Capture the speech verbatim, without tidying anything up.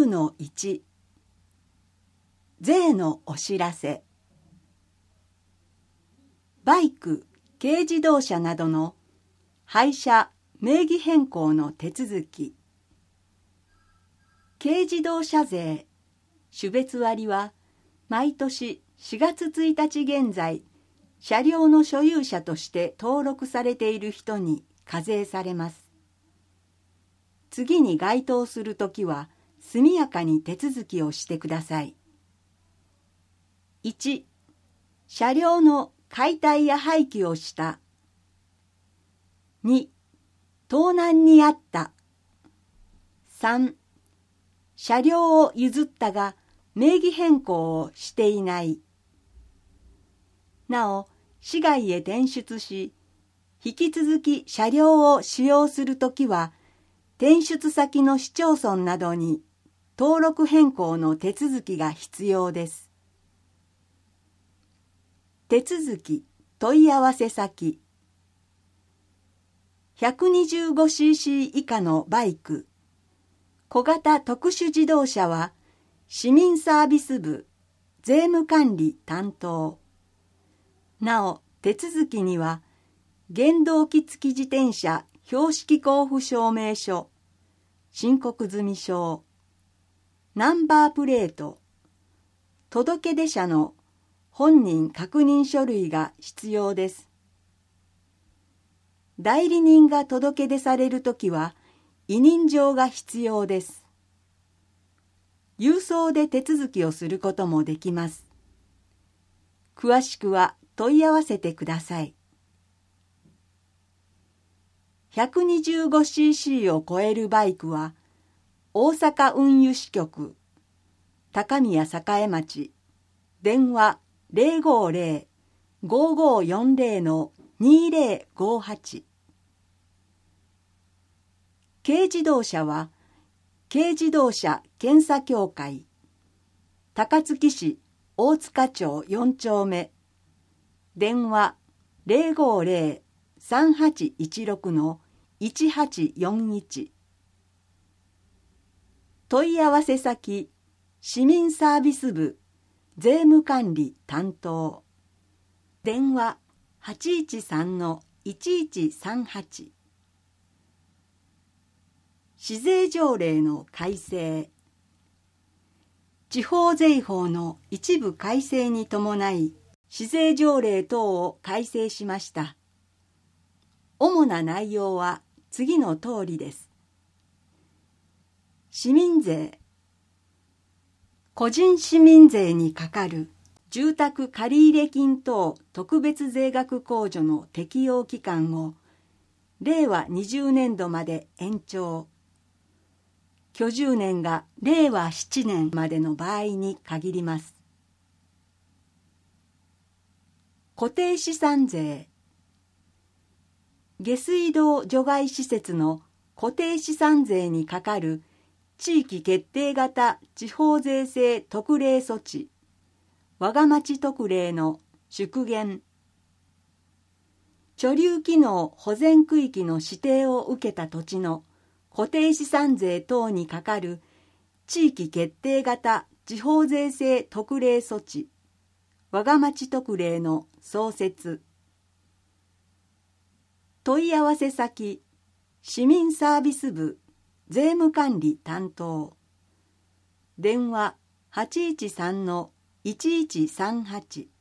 ゅうのいち 税のお知らせ。バイク、軽自動車などの廃車・名義変更の手続き。軽自動車税種別割は毎年しがつついたち現在、車両の所有者として登録されている人に課税されます。次に該当するときは速やかに手続きをしてください。いち、車両の解体や廃棄をした。に、盗難にあった。さん、車両を譲ったが名義変更をしていない。なお、市外へ転出し、引き続き車両を使用するときは、転出先の市町村などに登録変更の手続きが必要です。手続き問い合わせ先。 ひゃくにじゅうごシーシー 以下のバイク、小型特殊自動車は市民サービス部税務管理担当。なお、手続きには原動機付自転車標識交付証明書、申告済証、ナンバープレート、届出者の本人確認書類が必要です。代理人が届け出されるときは委任状が必要です。郵送で手続きをすることもできます。詳しくは問い合わせてください。ひゃくにじゅうごシーシー を超えるバイクは大阪運輸支局高宮栄町電話 ゼロごゼロ ごごよんゼロ にゼロごはち。 軽自動車は軽自動車検査協会高槻市大塚町よん丁目電話 ゼロごゼロ さんはちいちろく いちはちよんいち。 問い合わせ先市民サービス部税務管理担当電話 はちいちさん いちいちさんはち。 市税条例の改正。地方税法の一部改正に伴い市税条例等を改正しました。主な内容は次の通りです。市民税。個人市民税にかかる住宅借入金等特別税額控除の適用期間をれいわにじゅうねんどまで延長。居住年がれいわななねんまでの場合に限ります。固定資産税。下水道除外施設の固定資産税にかかる地域決定型地方税制特例措置我が町特例の縮減。貯留機能保全区域の指定を受けた土地の固定資産税等にかかる地域決定型地方税制特例措置我が町特例の創設。問い合わせ先市民サービス部税務管理担当電話 はちいちさん いちいちさんはち。